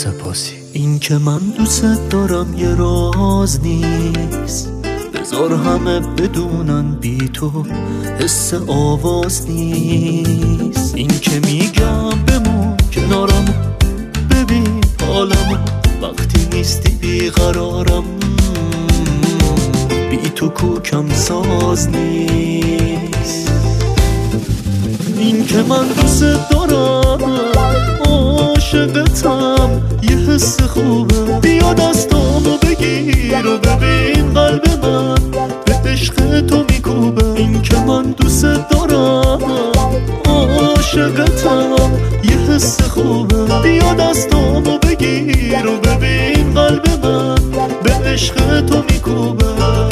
سپاسی. این که من دوست دارم یه راز نیست، بذار همه بدونن بی تو حس آواز نیست. این که میگم بمون کنارم، ببین حالمو وقتی نیستی بیقرارم، بی تو کوکم ساز نیست. این که من دوست دارم، عاشقتم، یه حس خوبه، بیا دستامو بگیر و ببین قلب من به عشق تو میکوبه. این که من دوست دارم، عاشقتم، یه حس خوبه، بیا دستامو بگیر و ببین قلب من به عشق تو میکوبه.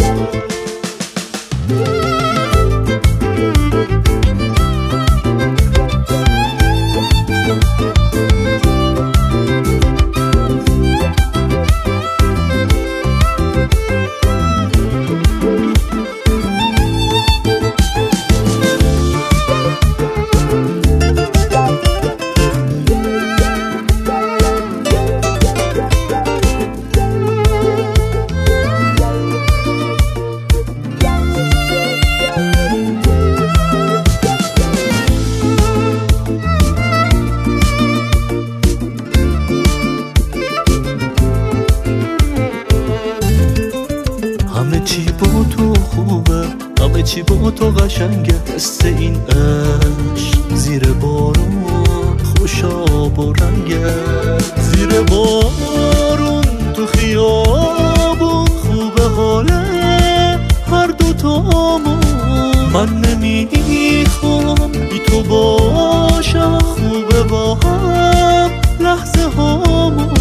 همه چی با تو خوبه، همه چی با تو قشنگه، حس این عشق زیر بارون خوش آب و رنگه. زیر بارون تو خیابون خوبه حاله هر دوتامون. من نمیخوام بی تو باشم، خوبه با هم لحظه هامون.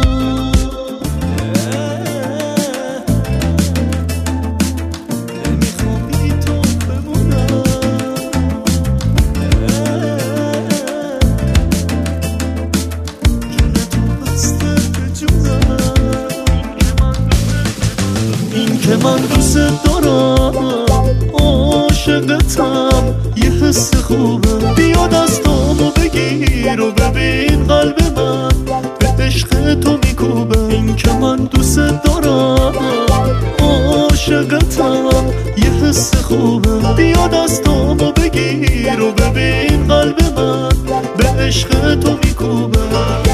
که من دوست دارم، عاشقتم، یه حس خوبه، بیا دستامو بگیر و ببین قلب من به عشق تو میکوبه. این که من دوست دارم، عاشقتم، یه حس خوبه، بیا دستامو بگیر و ببین قلب من به عشق تو میکوبه.